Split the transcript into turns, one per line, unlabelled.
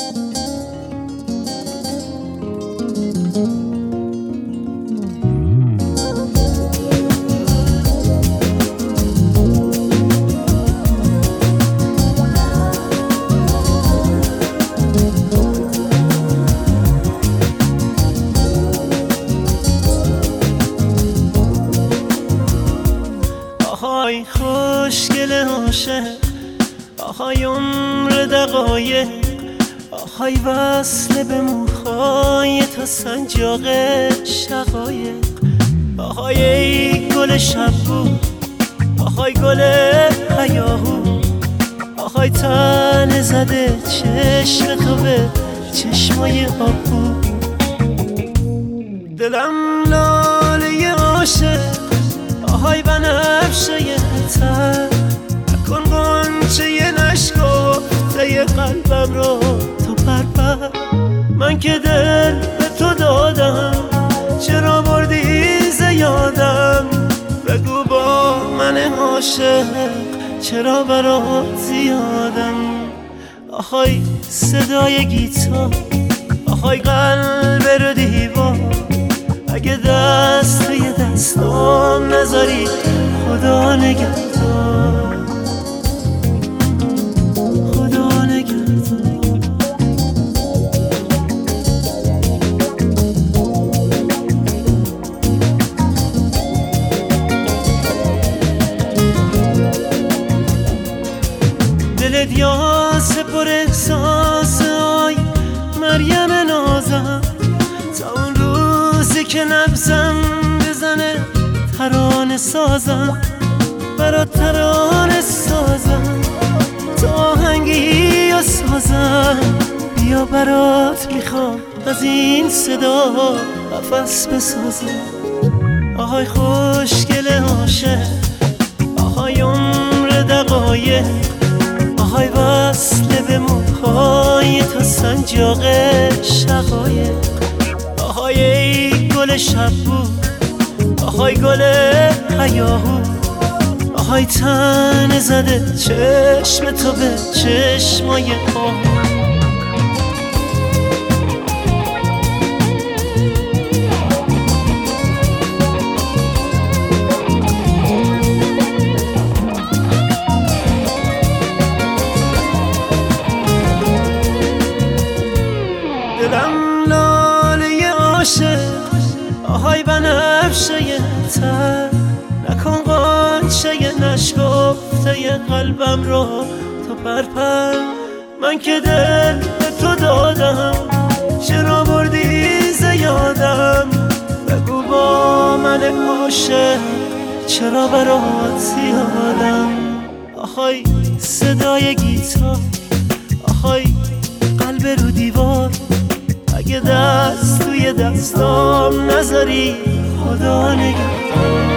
آهای خوشگل عاشق، آهای عمر دقایق، آهای وصل به موهای تا سنجاق شقایق، آهای ای گل شبو، آهای گل هیاهو، آهای تن زده چشم تو به چشمای آبو. دلم لاله عاشق، آهای بنفشه تر، نکن غنچه نشکفته قلبم رو تو پرپر. من که دل به تو دادم، چرا بردی ز یادم؟ بگو با من عاشق چرا برات زیادم؟ آهای صدای گیتار، آهای قلب رو دیوار، اگه دست توی دستام نذاری خدا نگهدار، خدا نگهدار. دلت یاسه پر احساس، آی مریم نازم، تا اون روزی که نبضم بزنه ترانه سازم، برات ترانه سازم، تا آهنگی و سازم. بیا برات میخوام از این صدا قفس بسازم. آهای خوشگل عاشق، آهای عمر دقایق، آهای وصل به موهای تا سنجاق شقایق، آهای ای گل شبو، آهای گل هیاهو، آهای تن زده چشم تو به چشمای آهو. دلم لاله عاشق، آهای بنفشه تر، نکن غنچه نشکفته قلبم رو تو پرپر. من که دل به تو دادم، چرا بردی ز یادم؟ بگو با من عاشق چرا برات زیادم؟ آهای صدای گیتار، آهای قلب رو دیوار، اگه دست توی دستام نذاری خدا نگهدار.